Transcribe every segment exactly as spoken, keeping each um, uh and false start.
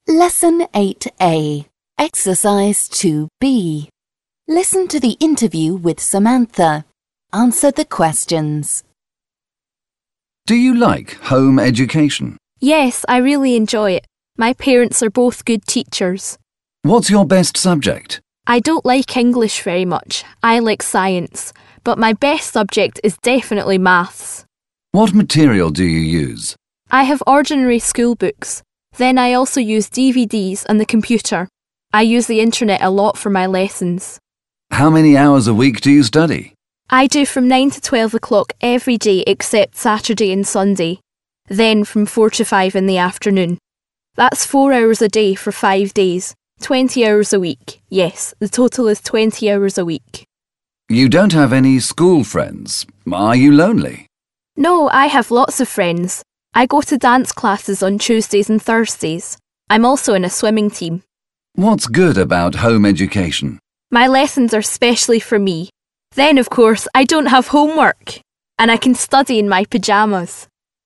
Lesson eight A, Exercise two B. Listen to the interview with Samantha. Answer the questions. Do you like home education? Yes, I really enjoy it. My parents are both good teachers. What's your best subject? I don't like English very much. I like science. But my best subject is definitely maths. What material do you use? I have ordinary school books. Then I also use D V Ds and the computer. I use the internet a lot for my lessons. How many hours a week do you study? I do from nine to twelve o'clock every day except Saturday and Sunday. Then from four to five in the afternoon. That's four hours a day for five days. twenty hours a week. Yes, the total is twenty hours a week. You don't have any school friends. Are you lonely? No, I have lots of friends. I go to dance classes on Tuesdays and Thursdays. I'm also in a swimming team. What's good about home education? My lessons are specially for me. Then, of course, I don't have homework. And I can study in my pyjamas.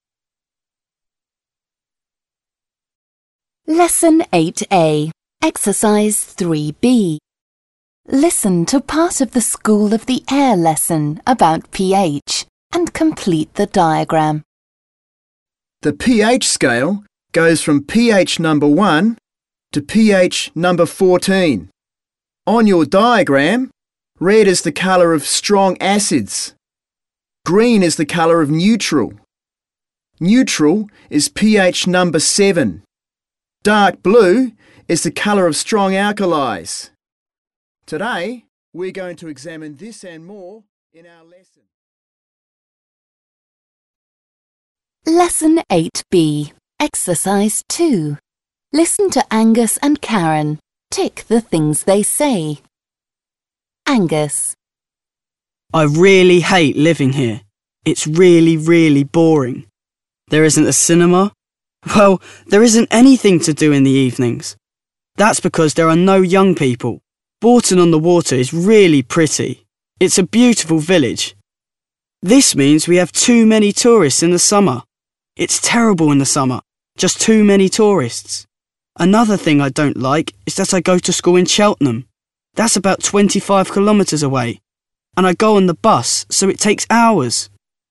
Lesson eight A, Exercise three B. Listen to part of the School of the Air lesson about pH and complete the diagram. The pH scale goes from pH number one to pH number fourteen. On your diagram, red is the colour of strong acids. Green is the colour of neutral. Neutral is pH number seven. Dark blue is the colour of strong alkalis. Today, we're going to examine this and more in our lesson. Lesson eight B, Exercise two. Listen to Angus and Karen. Tick the things they say. Angus. I really hate living here. It's really, really boring. There isn't a cinema. Well, there isn't anything to do in the evenings. That's because there are no young people. Bourton-on-the-Water is really pretty. It's a beautiful village. This means we have too many tourists in the summer. It's terrible in the summer. Just too many tourists. Another thing I don't like is that I go to school in Cheltenham. That's about twenty-five kilometres away. And I go on the bus, so it takes hours.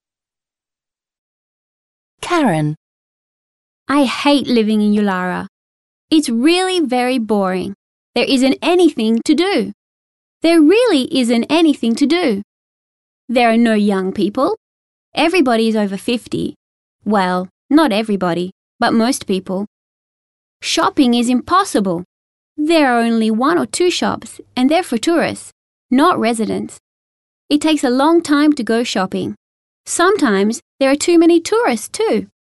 Karen. I hate living in Ulara. It's really very boring. There isn't anything to do. There really isn't anything to do. There are no young people. Everybody is over fifty. Well, not everybody, but most people. Shopping is impossible. There are only one or two shops, and they're for tourists, not residents. It takes a long time to go shopping. Sometimes there are too many tourists too.